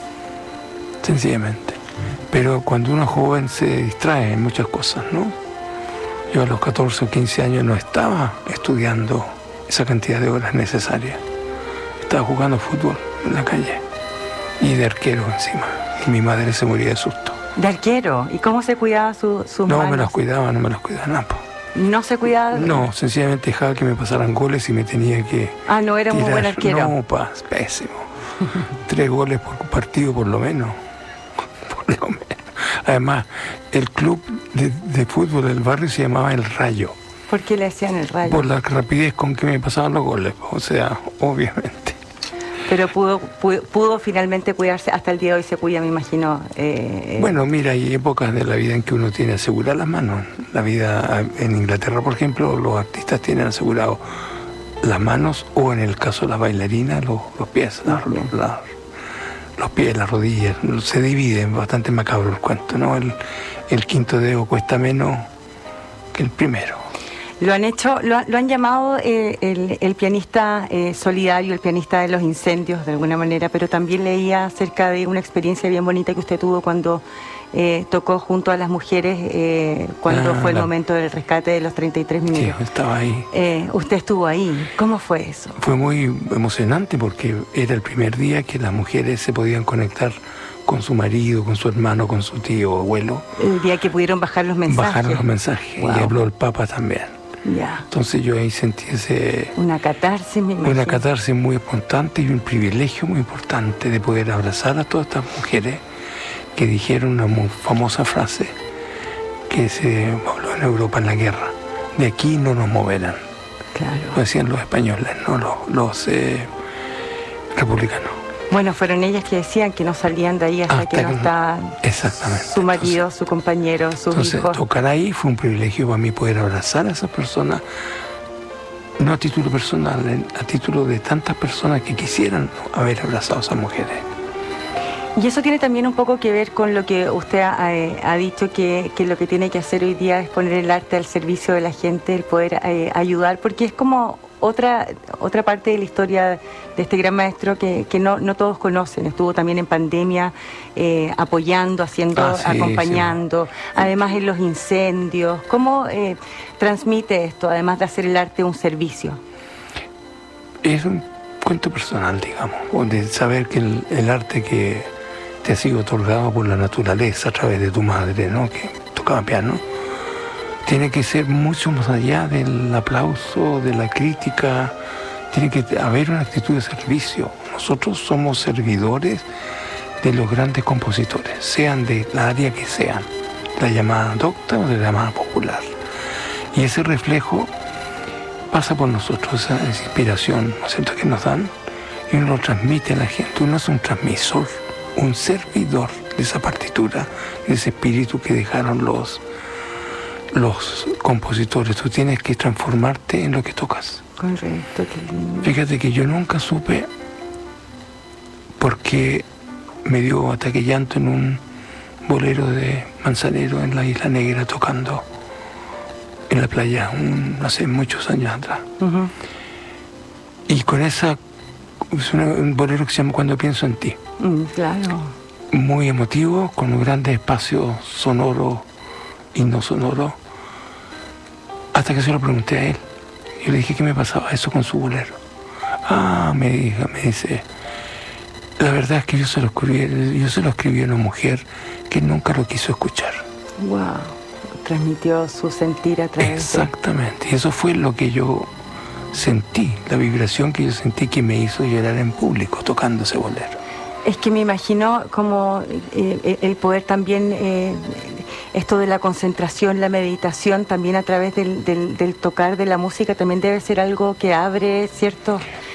Sencillamente. Pero cuando uno es joven se distrae en muchas cosas, ¿no? Yo a los catorce o quince años no estaba estudiando esa cantidad de horas necesarias. Estaba jugando fútbol en la calle y de arquero encima. Y mi madre se moría de susto.
¿De arquero? ¿Y cómo se cuidaba su, sus
No
manos?
me las cuidaba, no me las cuidaba nada. po.
¿No se cuidaba?
No, sencillamente dejaba que me pasaran goles y me tenía que
Ah, no era muy
tirar.
buen arquero.
No, pa, pésimo. Tres goles por partido por lo menos. Por lo menos. Además, el club de, de fútbol del barrio se llamaba El Rayo.
¿Por qué le hacían el rayo?
Por la rapidez con que me pasaban los goles. O sea, obviamente.
Pero pudo, pudo, pudo finalmente cuidarse, hasta el día de hoy se cuida, me imagino. Eh,
Bueno, mira, hay épocas de la vida en que uno tiene aseguradas las manos. La vida en Inglaterra, por ejemplo, los artistas tienen asegurado las manos o en el caso de las bailarinas, los, los pies, las, las, los pies, las rodillas. Se dividen, bastante macabro el cuento, ¿no? El, el quinto dedo cuesta menos que el primero.
Lo han hecho, lo, lo han llamado eh, el, el pianista eh, solidario, el pianista de los incendios de alguna manera, pero también leía acerca de una experiencia bien bonita que usted tuvo cuando eh, tocó junto a las mujeres, eh, cuando
Ah,
fue el
la-
momento del rescate de los treinta y tres
Sí,
minutos.
estaba ahí.
Eh, usted estuvo ahí, ¿cómo fue eso?
Fue muy emocionante porque era el primer día que las mujeres se podían conectar con su marido, con su hermano, con su tío, abuelo.
El día que pudieron bajar los mensajes.
Bajaron los mensajes
Wow.
y habló el Papa también.
Ya,
Entonces yo ahí sentí ese,
una catarsis, me imagino.
una catarsis muy importante y un privilegio muy importante de poder abrazar a todas estas mujeres que dijeron una muy famosa frase que se habló en Europa en la guerra: de aquí no nos moverán.
Claro.
Lo decían los españoles, no los, los eh, republicanos.
Bueno, fueron ellas que decían que no salían de ahí hasta,
Hasta
que no
que-
está
Exactamente.
su marido, su compañero, sus
Entonces,
hijos.
tocar ahí fue un privilegio para mí poder abrazar a esas personas, no a título personal, en- a título de tantas personas que quisieran haber abrazado a esas mujeres.
Y eso tiene también un poco que ver con lo que usted ha, eh, ha dicho, que, que lo que tiene que hacer hoy día es poner el arte al servicio de la gente, el poder eh, ayudar, porque es como otra otra parte de la historia de este gran maestro que, que no, no todos conocen. Estuvo también en pandemia eh, apoyando, haciendo,
Ah, sí,
acompañando, además en los incendios. ¿Cómo eh, transmite esto, además de hacer el arte un servicio?
Es un cuento personal, digamos, o de saber que el, el arte que te ha sido otorgado por la naturaleza a través de tu madre, ¿no?, que tocaba piano, tiene que ser mucho más allá del aplauso, de la crítica. Tiene que haber una actitud de servicio. Nosotros somos servidores de los grandes compositores, sean de la área que sean, la llamada docta o de la llamada popular. Y ese reflejo pasa por nosotros, esa, esa inspiración, ¿no es cierto?, que nos dan, y uno lo transmite a la gente. Uno es un transmisor, un servidor de esa partitura, de ese espíritu que dejaron los, los compositores. Tú tienes que transformarte en lo que tocas.
Correcto, qué lindo.
Fíjate que yo nunca supe por qué me dio ataque llanto en un bolero de Manzanero en la Isla Negra, tocando en la playa, un- hace muchos años atrás.
Ujú.
Y con esa, es una- un bolero que se llama Cuando pienso en ti,
Mm, claro.
muy emotivo, con un grande espacio sonoro y no sonoro, hasta que se lo pregunté a él. Yo le dije que me pasaba eso con su bolero. Ah, me dijo, me dice, la verdad es que yo se lo escribí, yo se lo escribí a una mujer que nunca lo quiso escuchar.
Wow. Transmitió su sentir a través de...
Exactamente, y eso fue lo que yo sentí, la vibración que yo sentí que me hizo llorar en público tocando ese bolero.
Es que me imagino como eh, el poder también, eh, esto de la concentración, la meditación, también a través del, del, del tocar de la música, también debe ser algo que abre, ¿cierto?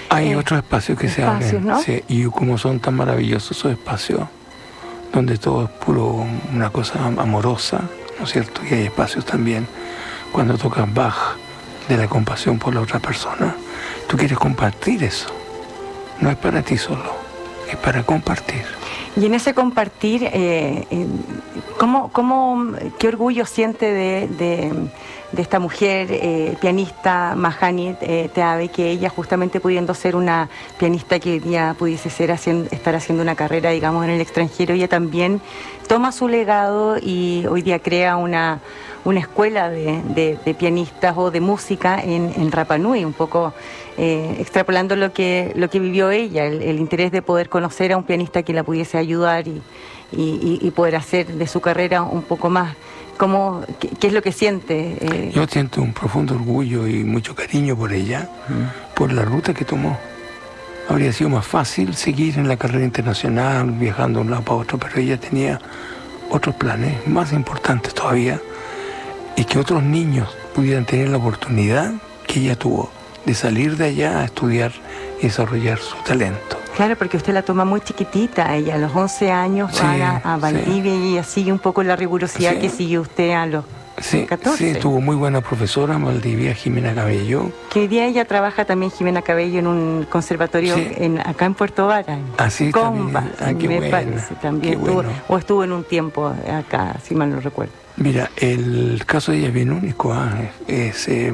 Hay
eh,
otros espacios que
espacios,
se abren,
¿no?
sí, y como son tan maravillosos esos espacios, donde todo es puro, una cosa amorosa, ¿no es cierto? Y hay espacios también, cuando tocas Bach, de la compasión por la otra persona, tú quieres compartir eso, no es para ti solo, es para compartir.
Y en ese compartir, eh, eh, ¿cómo, cómo, ¿qué orgullo siente de, de, de esta mujer eh, pianista, Mahani eh, Teave, que ella justamente pudiendo ser una pianista que hoy día pudiese ser haciendo, estar haciendo una carrera, digamos, en el extranjero, ella también toma su legado y hoy día crea una, una escuela de, de, de pianistas o de música en, en Rapa Nui, un poco eh, extrapolando lo que, lo que vivió ella, el, el interés de poder conocer a un pianista que la pudiese ayudar y, y, y poder hacer de su carrera un poco más. ¿Cómo, qué, qué es lo que siente? Eh?
Yo siento un profundo orgullo y mucho cariño por ella, mm. por la ruta que tomó. Habría sido más fácil seguir en la carrera internacional, viajando de un lado para otro, pero ella tenía otros planes más importantes todavía, y que otros niños pudieran tener la oportunidad que ella tuvo de salir de allá a estudiar y desarrollar su talento.
Claro, porque usted la toma muy chiquitita, ella a los once años sí, va a, a Valdivia sí. y ella sigue un poco la rigurosidad sí. que sigue usted a los
sí,
catorce.
Sí, tuvo muy buena profesora en Valdivia, Jimena Cabello.
Que hoy día ella trabaja también, Jimena Cabello, en un conservatorio sí. en, acá en Puerto Vara.
Así
Comba,
ah,
me
bueno,
parece, también estuvo,
bueno.
o estuvo en un tiempo acá, si mal no recuerdo.
Mira, el caso de ella es bien único, ¿eh? es... Eh,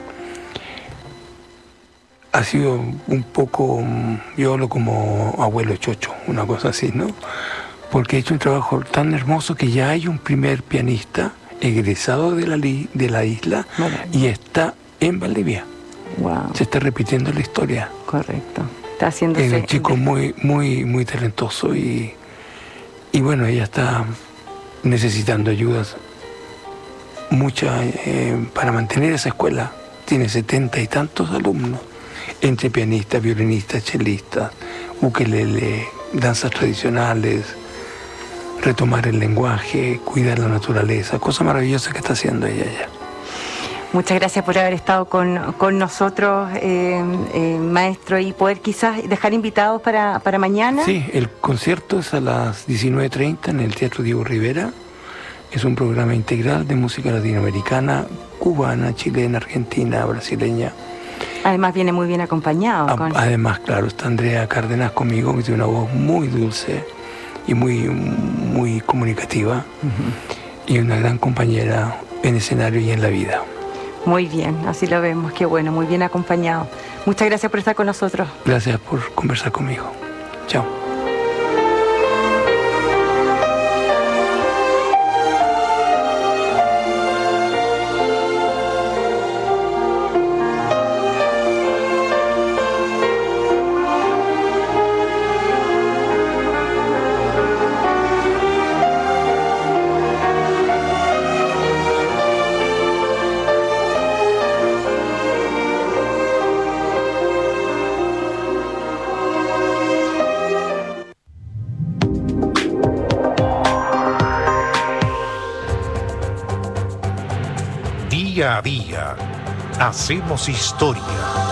ha sido un poco, yo hablo como abuelo chocho, una cosa así, ¿no? Porque ha hecho un trabajo tan hermoso que ya hay un primer pianista egresado de la, li, de la isla vale. y está en Valdivia.
Wow.
Se está repitiendo la historia.
Correcto. Está haciéndose...
Es un chico muy, muy, muy talentoso y, y bueno, ella está necesitando ayudas mucha eh, para mantener esa escuela. Tiene setenta y tantos alumnos. Entre pianistas, violinistas, chelistas, ukelele, danzas tradicionales, retomar el lenguaje, cuidar la naturaleza, cosa maravillosa que está haciendo ella ya.
Muchas gracias por haber estado con, con nosotros, eh, eh, maestro, y poder quizás dejar invitados para, para mañana.
Sí, el concierto es a las diecinueve treinta en el Teatro Diego Rivera. Es un programa integral de música latinoamericana, cubana, chilena, argentina, brasileña.
Además viene muy bien acompañado. Con...
Además, claro, está Andrea Cárdenas conmigo, que tiene una voz muy dulce y muy, muy comunicativa. Uh-huh. Y una gran compañera en escenario y en la vida.
Muy bien, así lo vemos, qué bueno, muy bien acompañado. Muchas gracias por estar con nosotros.
Gracias por conversar conmigo. Chao.
Día a día, hacemos historia.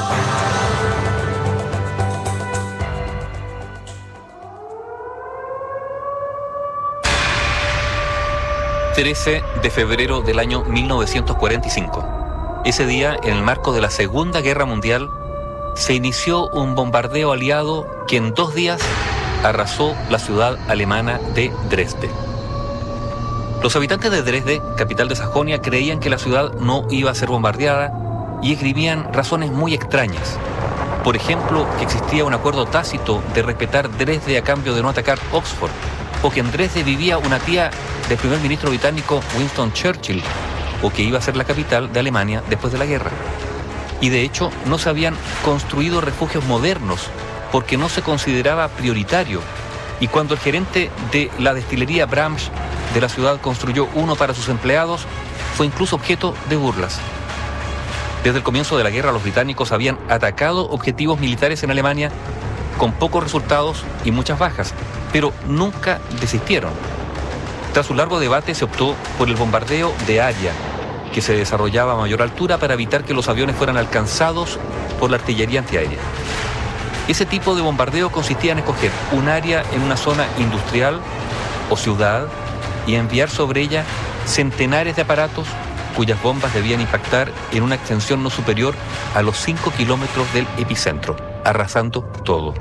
trece de febrero del año mil novecientos cuarenta y cinco. Ese día, en el marco de la Segunda Guerra Mundial, se inició un bombardeo aliado que en dos días arrasó la ciudad alemana de Dresde. Los habitantes de Dresde, capital de Sajonia, creían que la ciudad no iba a ser bombardeada y escribían razones muy extrañas. Por ejemplo, que existía un acuerdo tácito de respetar Dresde a cambio de no atacar Oxford, o que en Dresde vivía una tía del primer ministro británico Winston Churchill, o que iba a ser la capital de Alemania después de la guerra. Y de hecho, no se habían construido refugios modernos porque no se consideraba prioritario. Y cuando el gerente de la destilería Brahms de la ciudad construyó uno para sus empleados, fue incluso objeto de burlas. Desde el comienzo de la guerra, los británicos habían atacado objetivos militares en Alemania con pocos resultados y muchas bajas, pero nunca desistieron. Tras un largo debate se optó por el bombardeo de área, que se desarrollaba a mayor altura para evitar que los aviones fueran alcanzados por la artillería antiaérea. Ese tipo de bombardeo consistía en escoger un área en una zona industrial o ciudad y enviar sobre ella centenares de aparatos cuyas bombas debían impactar en una extensión no superior a los cinco kilómetros del epicentro, arrasando todo.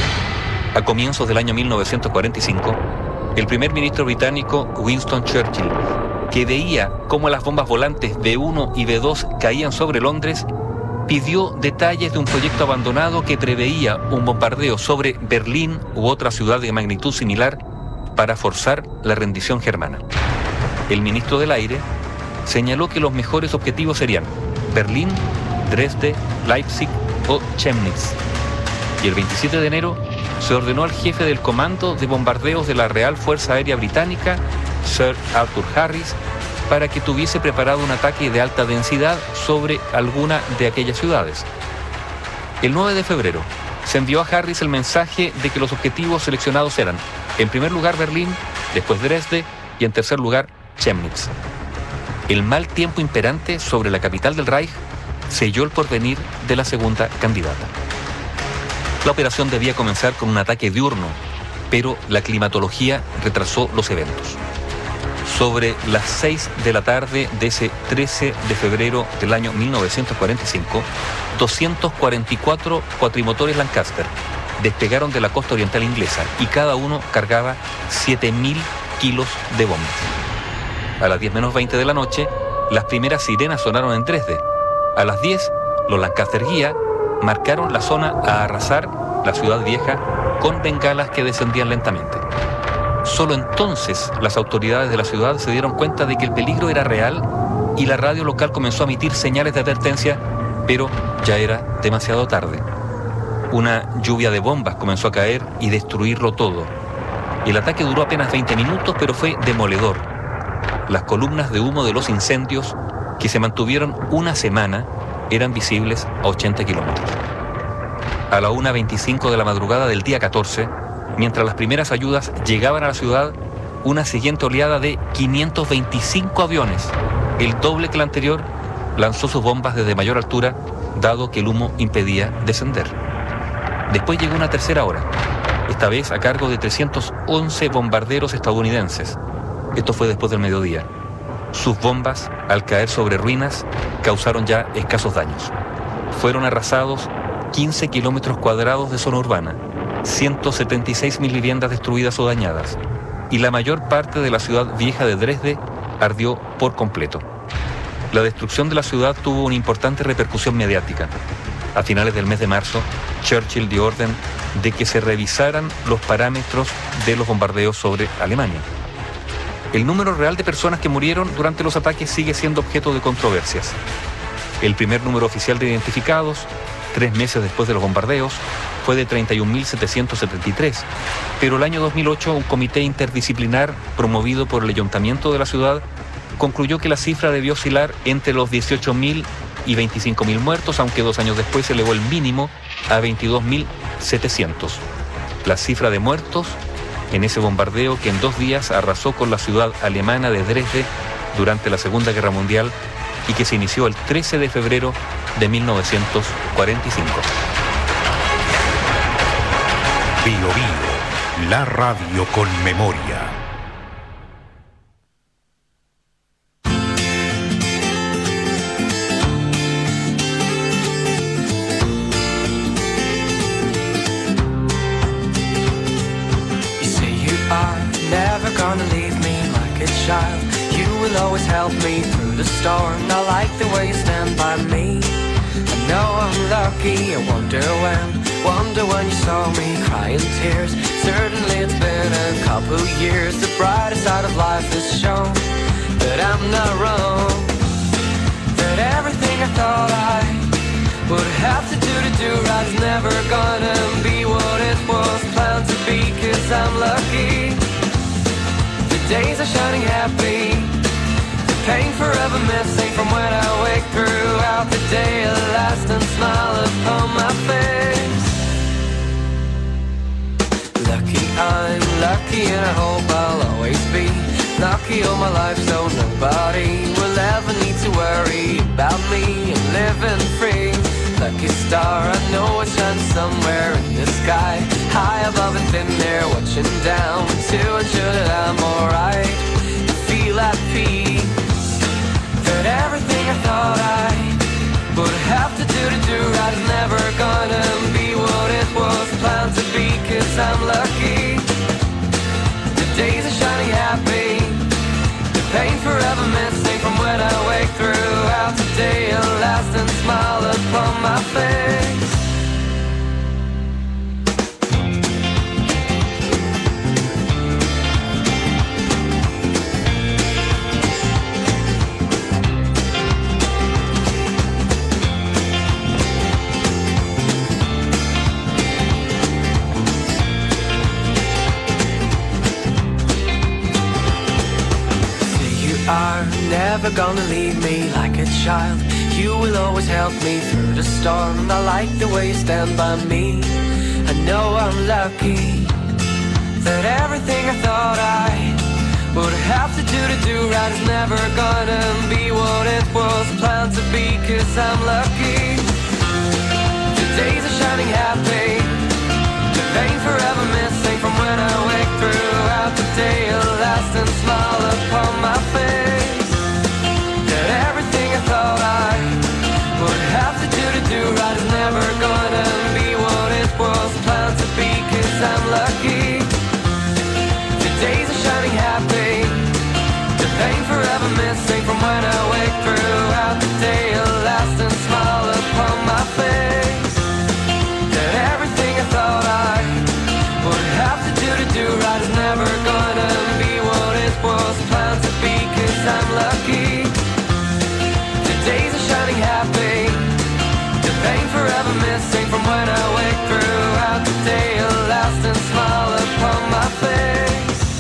A comienzos del año mil novecientos cuarenta y cinco, el primer ministro británico Winston Churchill, que veía cómo las bombas volantes B uno y B dos caían sobre Londres, pidió detalles de un proyecto abandonado que preveía un bombardeo sobre Berlín u otra ciudad de magnitud similar para forzar la rendición germana. El ministro del Aire señaló que los mejores objetivos serían Berlín, Dresde, Leipzig o Chemnitz. Y el veintisiete de enero se ordenó al jefe del Comando de Bombardeos de la Real Fuerza Aérea Británica, Sir Arthur Harris, para que tuviese preparado un ataque de alta densidad sobre alguna de aquellas ciudades. El nueve de febrero se envió a Harris el mensaje de que los objetivos seleccionados eran, en primer lugar Berlín, después Dresde y en tercer lugar Chemnitz. El mal tiempo imperante sobre la capital del Reich selló el porvenir de la segunda candidata. La operación debía comenzar con un ataque diurno, pero la climatología retrasó los eventos. Sobre las seis de la tarde de ese trece de febrero del año mil novecientos cuarenta y cinco, doscientos cuarenta y cuatro cuatrimotores Lancaster despegaron de la costa oriental inglesa y cada uno cargaba siete mil kilos de bombas. A las diez menos veinte de la noche, las primeras sirenas sonaron en Dresde. A las diez, los Lancaster Guía marcaron la zona a arrasar, la ciudad vieja, con bengalas que descendían lentamente. Solo entonces las autoridades de la ciudad se dieron cuenta de que el peligro era real y la radio local comenzó a emitir señales de advertencia, pero ya era demasiado tarde. Una lluvia de bombas comenzó a caer y destruirlo todo. El ataque duró apenas veinte minutos, pero fue demoledor. Las columnas de humo de los incendios, que se mantuvieron una semana, eran visibles a ochenta kilómetros. A la una veinticinco de la madrugada del día catorce, mientras las primeras ayudas llegaban a la ciudad, una siguiente oleada de quinientos veinticinco aviones, el doble que la anterior, lanzó sus bombas desde mayor altura, dado que el humo impedía descender. Después llegó una tercera hora, esta vez a cargo de trescientos once bombarderos estadounidenses. Esto fue después del mediodía. Sus bombas, al caer sobre ruinas, causaron ya escasos daños. Fueron arrasados quince kilómetros cuadrados de zona urbana, ciento setenta y seis mil viviendas destruidas o dañadas, y la mayor parte de la ciudad vieja de Dresde ardió por completo. La destrucción de la ciudad tuvo una importante repercusión mediática. A finales del mes de marzo, Churchill dio orden de que se revisaran los parámetros de los bombardeos sobre Alemania. El número real de personas que murieron durante los ataques sigue siendo objeto de controversias. El primer número oficial de identificados, tres meses después de los bombardeos, fue de treinta y un mil setecientos setenta y tres, pero el año dos mil ocho un comité interdisciplinar promovido por el ayuntamiento de la ciudad concluyó que la cifra debió oscilar entre los dieciocho mil y veinticinco mil muertos, aunque dos años después se elevó el mínimo a veintidós mil setecientos. La cifra de muertos en ese bombardeo que en dos días arrasó con la ciudad alemana de Dresde durante la Segunda Guerra Mundial y que se inició el trece de febrero de mil novecientos cuarenta y cinco.
Bio Bio, la radio con memoria.
Gonna leave me like a child. You will always help me through the storm. I like the way you stand by me. I know I'm lucky, I wonder when. Wonder when you saw me cry in tears. Certainly it's been a couple years. The brighter side of life is shown. That I'm not wrong. That everything I thought I would have to do to do right's never gonna be what it was planned to be. Cause I'm lucky. Days are shining happy, the pain forever missing from when I wake throughout the day. A lasting smile upon my face. Lucky I'm lucky and I hope I'll always be lucky all my life, so nobody will ever need to worry about me. I'm living free. lucky star. I know it shines somewhere in the sky, high above and thin there watching down to ensure that I'm alright. Feel at peace, that everything I thought I would have to do to do right is never gonna be what it was planned to be, 'cause I'm lucky. The days are shining happy, the pain forever missing from when I wake throughout the day, a lasting smile upon my face. Are never gonna leave me like a child. You will always help me through the storm. I like the way you stand by me. I know I'm lucky that everything I thought I would have to do to do right is never gonna be what it was planned to be, 'cause I'm lucky. The days are shining happy, the pain forever missing from when I wake throughout the day, a lasting smile upon my face. That everything I thought I would have to do to do right is never gonna be what it was planned to be, 'cause I'm lucky. The days are shining happy, the pain forever missing from when I wake throughout the day, a lasting smile upon my face. That everything I thought I would have to do to do right is never gonna be what it was planned to be, 'cause I'm lucky. The days are shining happy, the pain forever missing from when I wake throughout the day, a lasting smile upon my face.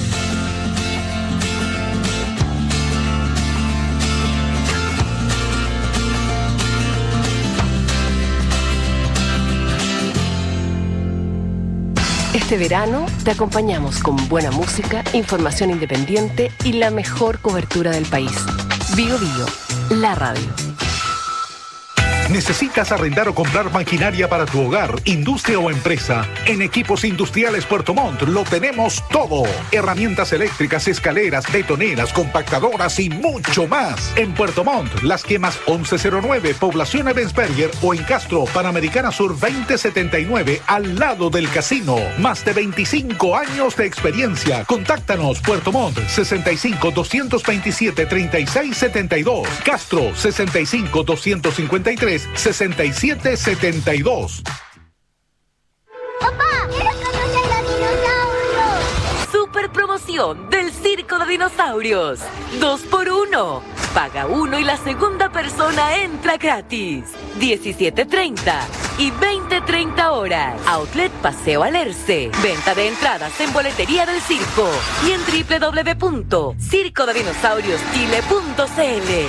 Este verano te acompañamos con buena música, información independiente y la mejor cobertura del país. Bio Bio, la radio.
¿Necesitas arrendar o comprar maquinaria para tu hogar, industria o empresa? En Equipos Industriales Puerto Montt lo tenemos todo. Herramientas eléctricas, escaleras, betoneras, compactadoras y mucho más. En Puerto Montt, Las Quemas once cero nueve, Población Ebensberger, o en Castro, Panamericana Sur veinte setenta y nueve, al lado del casino. Más de veinticinco años de experiencia. Contáctanos, Puerto Montt, sesenta y cinco, doscientos veintisiete, treinta y seis setenta y dos. Castro, sesenta y cinco, doscientos cincuenta y tres, sesenta y siete setenta y dos.
¡Papá! ¡Quiero conocer los dinosaurios!
Super promoción del Circo de Dinosaurios. Dos por uno. Paga uno y la segunda persona entra gratis. diecisiete treinta y veinte treinta horas. Outlet Paseo Alerce. Venta de entradas en boletería del circo y en doble u doble u doble u punto circo de dinosaurios chile punto c l.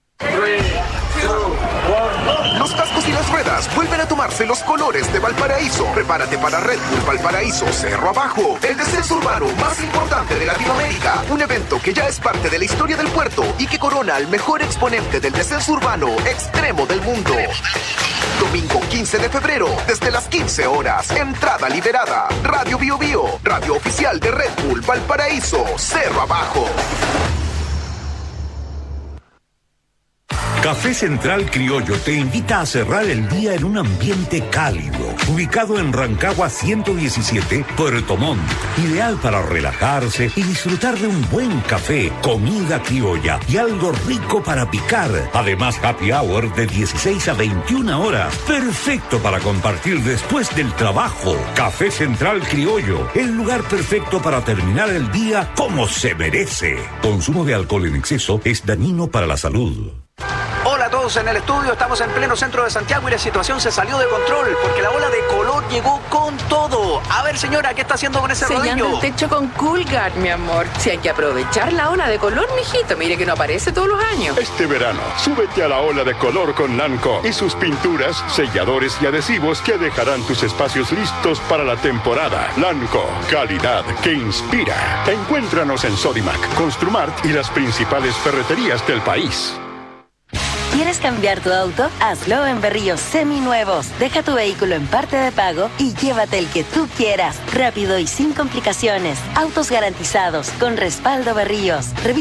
Los cascos y las ruedas vuelven a tomarse los colores de Valparaíso. Prepárate para Red Bull Valparaíso Cerro Abajo, el descenso urbano más importante de Latinoamérica. Un evento que ya es parte de la historia del puerto y que corona al mejor exponente del descenso urbano extremo del mundo. Domingo quince de febrero, desde las quince horas. Entrada liberada. Radio Bio Bio, radio oficial de Red Bull Valparaíso Cerro Abajo.
Café Central Criollo te invita a cerrar el día en un ambiente cálido, ubicado en Rancagua ciento diecisiete, Puerto Montt. Ideal para relajarse y disfrutar de un buen café, comida criolla y algo rico para picar. Además, happy hour de dieciséis a veintiuna horas. Perfecto para compartir después del trabajo. Café Central Criollo, el lugar perfecto para terminar el día como se merece. Consumo de alcohol en exceso es dañino para la salud.
Hola a todos en el estudio, estamos en pleno centro de Santiago y la situación se salió de control porque la ola de color llegó con todo. A ver, señora, ¿qué está haciendo con ese
Sellando
rodillo?
el techo con Coolguard, mi amor. Si hay que aprovechar la ola de color, mijito, mire que no aparece todos los años.
Este verano, súbete a la ola de color con Lanco y sus pinturas, selladores y adhesivos que dejarán tus espacios listos para la temporada. Lanco, calidad que inspira. Encuéntranos en Sodimac, Construmart y las principales ferreterías del país.
¿Quieres cambiar tu auto? Hazlo en Berríos Seminuevos. Deja tu vehículo en parte de pago y llévate el que tú quieras. Rápido y sin complicaciones. Autos garantizados con respaldo Berríos. Revisa